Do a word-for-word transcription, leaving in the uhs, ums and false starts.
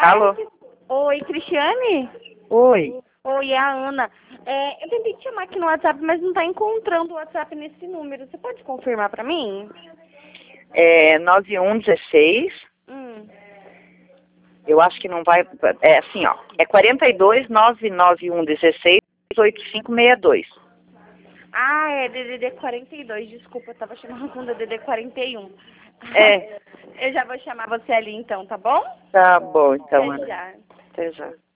Alô? Oi, Cristiane? Oi. Oi, é a Ana. É, eu tentei te chamar aqui no WhatsApp, mas não tá encontrando o WhatsApp nesse número. Você pode confirmar pra mim? É nove um dezesseis. Hum. Eu acho que não vai... É assim, ó. É quarenta e dois, nove nove um dezesseis, oito cinco seis dois. Ah, é D D D quarenta e dois. Desculpa, eu tava chamando com D D D quarenta e um. É. Eu já vou chamar você ali então, tá bom? Tá bom, então, Até Ana. já. Até já.